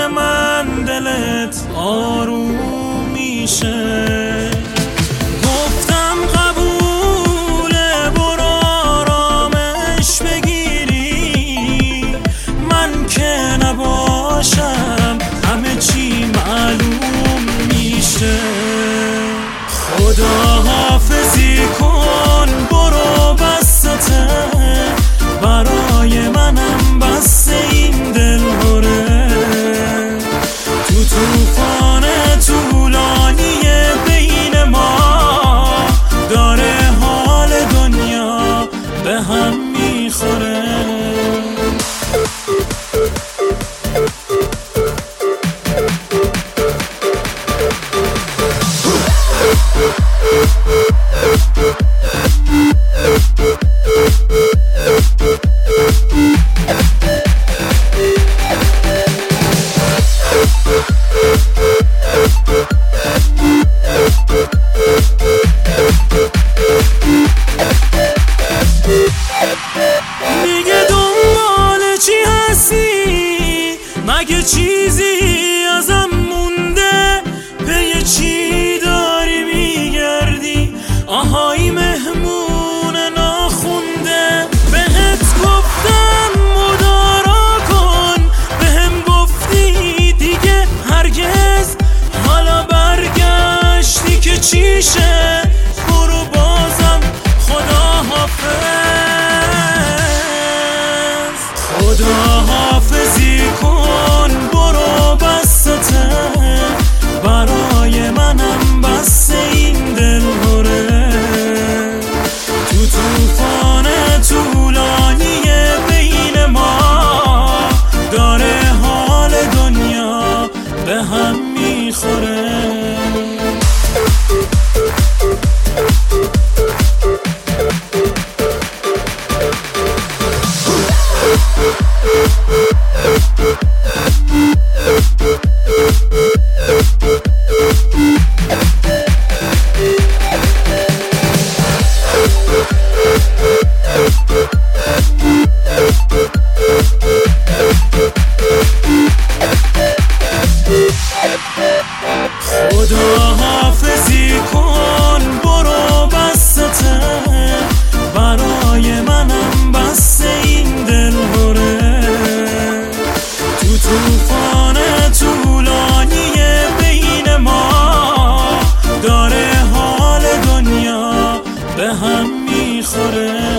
من دلت آروم میشه. گفتم قبوله برو آرامش بگیری، من که نباشم همه چی معلوم میشه. خدا حافظی کن برو بسته، برای منم بس این دل هره. تو طوفان طولانی بین ما داره حال دنیا به هم میخوره. دیگه دنبال چی هستی؟ مگه چیزی ازم مونده؟ پی چی داری میگردی؟ آهای مهمون ناخونده. بهت گفتم مدارا کن، بهم گفتی دیگه هرگز. حالا برگشتی که چیشه؟ برو بازم خدا حافظ. خدا حافظی کن برو بسته، برای منم بس این دل هره. تو طوفان طولانی بین ما داره حال دنیا به هم میخوره. خدا حافظی کن برو بسته، برای منم بس این دل هره. تو طوفان طولانی بین ما داره حال دنیا به هم میخوره.